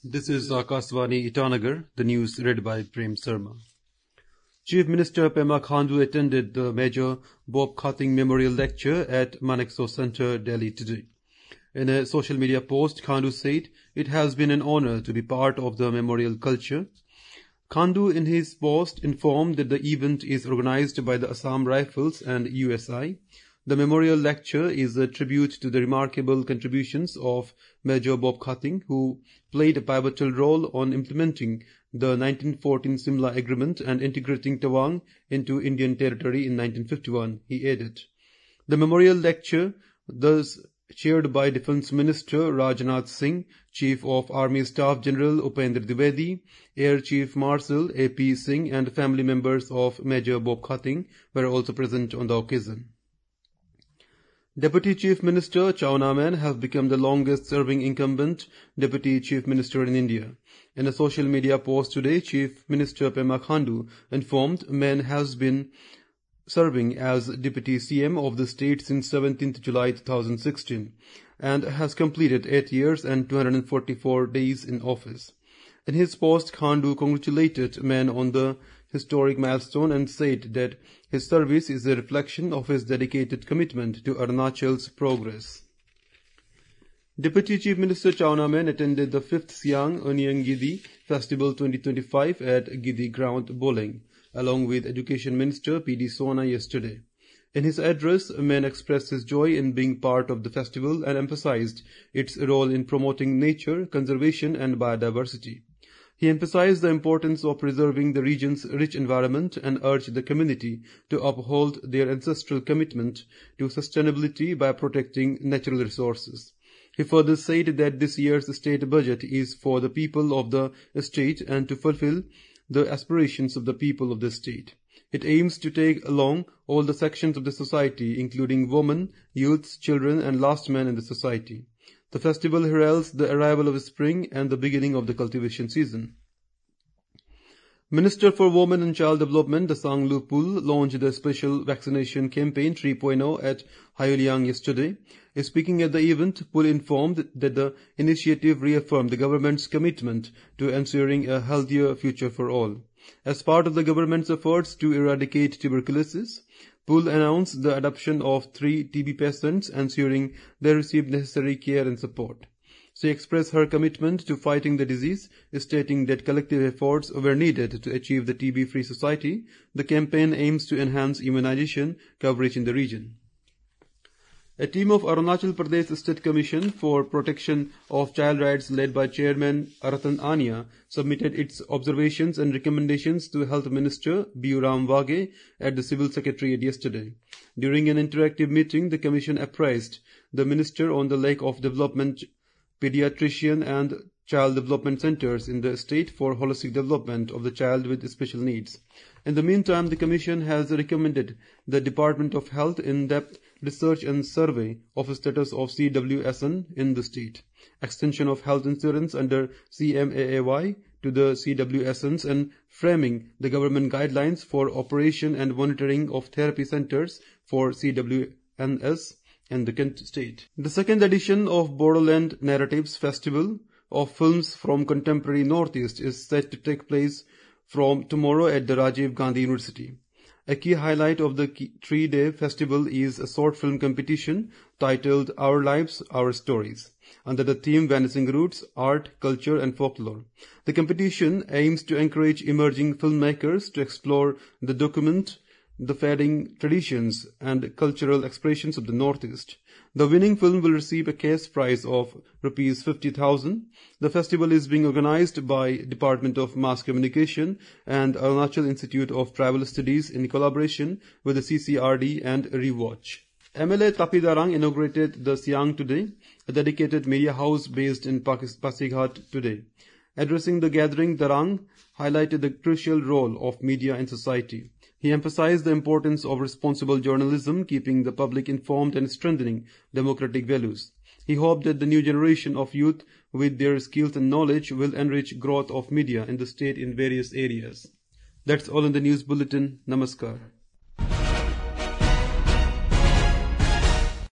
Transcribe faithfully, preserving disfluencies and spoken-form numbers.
This is Akashvani Itanagar, the news read by Prem Sharma. Chief Minister Pema Khandu attended the Major Bob Khating Memorial Lecture at Manekso Center, Delhi today. In a social media post, Khandu said, "It has been an honor to be part of the memorial culture." Khandu in his post informed that the event is organized by the Assam Rifles and U S I. The memorial lecture is a tribute to the remarkable contributions of Major Bob Khating, who played a pivotal role on implementing the nineteen fourteen Simla Agreement and integrating Tawang into Indian territory in nineteen fifty-one, he added. The memorial lecture, thus chaired by Defence Minister Rajnath Singh, Chief of Army Staff General Upendra Dwivedi, Air Chief Marshal A P Singh and family members of Major Bob Khating were also present on the occasion. Deputy Chief Minister Chawna Main has become the longest-serving incumbent Deputy Chief Minister in India. In a social media post today, Chief Minister Pema Khandu informed Main has been serving as Deputy C M of the state since seventeenth July two thousand sixteen and has completed eight years and two hundred forty-four days in office. In his post, Khandu congratulated Main on the historic milestone and said that his service is a reflection of his dedicated commitment to Arunachal's progress. Deputy Chief Minister Chawna Main attended the fifth Siang Onion Gidi Festival twenty twenty-five at Gidi Ground, Boleng, along with Education Minister P D Sona yesterday. In his address, Main expressed his joy in being part of the festival and emphasized its role in promoting nature, conservation and biodiversity. He emphasized the importance of preserving the region's rich environment and urged the community to uphold their ancestral commitment to sustainability by protecting natural resources. He further said that this year's state budget is for the people of the state and to fulfill the aspirations of the people of the state. It aims to take along all the sections of the society, including women, youths, children and last men in the society. The festival heralds the arrival of spring and the beginning of the cultivation season. Minister for Women and Child Development Dasang Lupul launched the special vaccination campaign three point oh at Hyoliang yesterday. Speaking at the event, Pul informed that the initiative reaffirmed the government's commitment to ensuring a healthier future for all. As part of the government's efforts to eradicate tuberculosis, Pul announced the adoption of three T B patients, ensuring they received necessary care and support. She expressed her commitment to fighting the disease, stating that collective efforts were needed to achieve the T B-free society. The campaign aims to enhance immunization coverage in the region. A team of Arunachal Pradesh State Commission for Protection of Child Rights led by Chairman Ratan Ania submitted its observations and recommendations to Health Minister Biuram Wage at the Civil Secretariat yesterday. During an interactive meeting, the Commission appraised the Minister on the lack of development, pediatrician and child development centers in the state for holistic development of the child with special needs. In the meantime, the Commission has recommended the Department of Health in-depth research and survey of the status of C W S N in the state, extension of health insurance under C M A A Y to the C W S Ns and framing the government guidelines for operation and monitoring of therapy centers for C W N S in the Kent state. The second edition of Bodoland Narratives Festival of Films from Contemporary Northeast is set to take place from tomorrow at the Rajiv Gandhi University. A key highlight of the three-day festival is a short film competition titled Our Lives, Our Stories, under the theme Vanishing Roots, Art, Culture and Folklore. The competition aims to encourage emerging filmmakers to explore the document the fading traditions and cultural expressions of the Northeast. The winning film will receive a cash prize of rupees fifty thousand. The festival is being organized by Department of Mass Communication and Arunachal Institute of Tribal Studies in collaboration with the C C R D and Rewatch. M L A Tapi Darang inaugurated the Siang today, a dedicated media house based in Pasighat today. Addressing the gathering, Darang highlighted the crucial role of media in society. He emphasized the importance of responsible journalism, keeping the public informed and strengthening democratic values. He hoped that the new generation of youth, with their skills and knowledge, will enrich growth of media in the state in various areas. That's all in the news bulletin. Namaskar.